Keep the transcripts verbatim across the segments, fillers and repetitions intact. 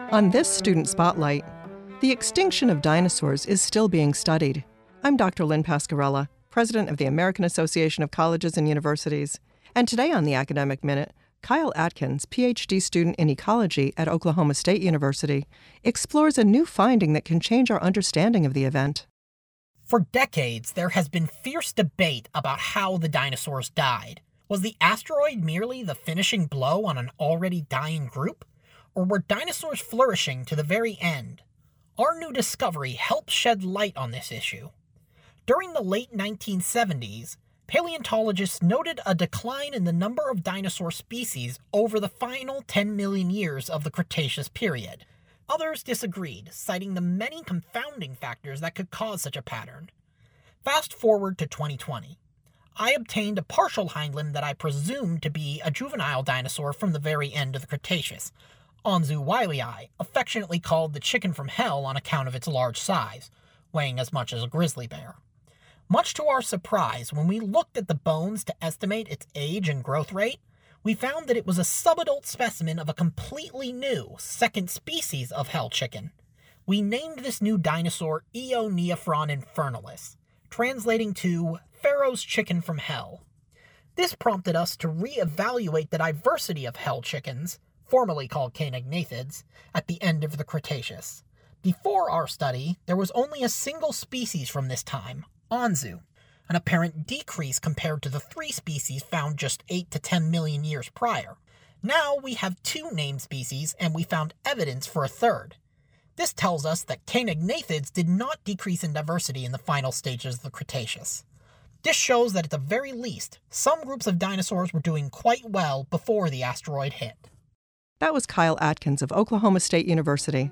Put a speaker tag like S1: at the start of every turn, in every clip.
S1: On this Student Spotlight, the extinction of dinosaurs is still being studied. I'm Doctor Lynn Pascarella, President of the American Association of Colleges and Universities. And today on the Academic Minute, Kyle Atkins, P H D student in ecology at Oklahoma State University, explores a new finding that can change our understanding of the event.
S2: For decades, there has been fierce debate about how the dinosaurs died. Was the asteroid merely the finishing blow on an already dying group? Or were dinosaurs flourishing to the very end? Our new discovery helps shed light on this issue. During the late nineteen seventies, paleontologists noted a decline in the number of dinosaur species over the final ten million years of the Cretaceous period. Others disagreed, citing the many confounding factors that could cause such a pattern. Fast forward to twenty twenty. I obtained a partial hindlimb that I presumed to be a juvenile dinosaur from the very end of the Cretaceous, Anzu wiley, affectionately called the chicken from hell on account of its large size, weighing as much as a grizzly bear. Much to our surprise, when we looked at the bones to estimate its age and growth rate, we found that it was a subadult specimen of a completely new, second species of hell chicken. We named this new dinosaur Eoneophron infernalis, translating to Pharaoh's chicken from hell. This prompted us to re-evaluate the diversity of hell chickens, formerly called caenagnathids, at the end of the Cretaceous. Before our study, there was only a single species from this time, Anzu, an apparent decrease compared to the three species found just eight to ten million years prior. Now we have two named species, and we found evidence for a third. This tells us that caenagnathids did not decrease in diversity in the final stages of the Cretaceous. This shows that at the very least, some groups of dinosaurs were doing quite well before the asteroid hit.
S1: That was Kyle Atkins of Oklahoma State University.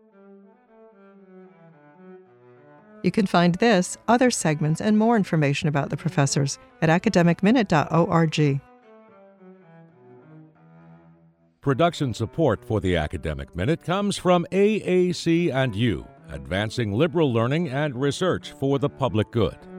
S1: You can find this, other segments, and more information about the professors at academic minute dot org.
S3: Production support for the Academic Minute comes from A A C and U, advancing liberal learning and research for the public good.